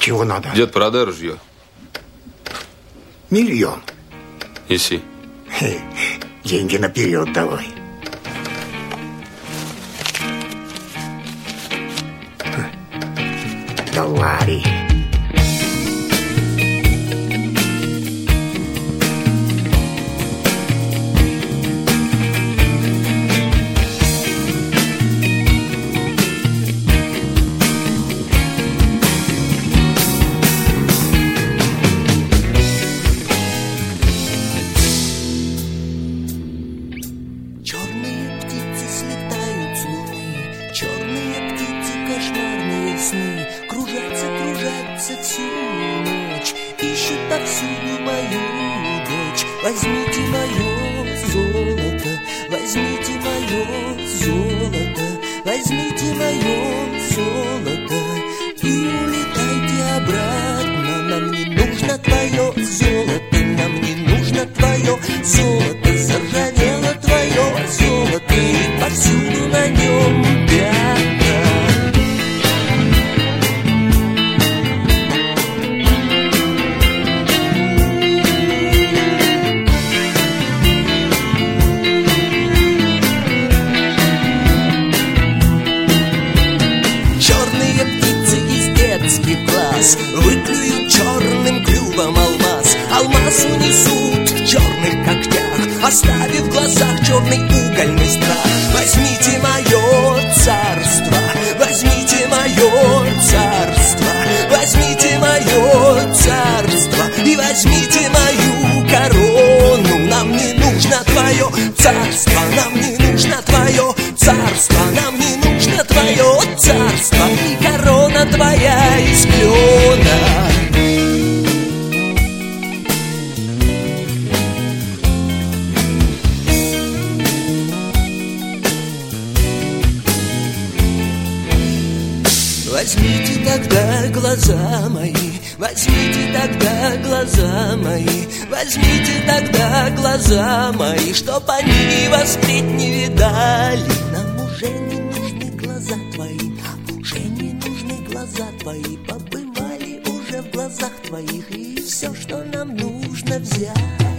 Чего надо? Дед, продай ружье. 1 000 000. Неси. Деньги наперед давай. Давай. Возьмите мое золото, возьмите мое золото, возьмите мое золото и улетайте обратно. Нам не нужно твое золото, нам не нужно твое золото. Заржавело твое золото и повсюду на нем пятна. Выклюют черным клювом алмаз. Алмаз унесут в черных когтях, оставив в глазах черный угольный страх. Возьмите мое царство, возьмите мое царство, возьмите мое царство и возьмите мою корону. Нам не нужно твое царство, нам не нужно твое царство, нам не нужно твое царство и корона твоя из клена. Возьмите тогда глаза мои, возьмите тогда глаза мои, возьмите тогда глаза мои, чтоб они вас впредь не видали. Нам уже не нужны глаза твои, нам уже не нужны глаза твои, побывали уже в глазах твоих, и все, что нам нужно взять.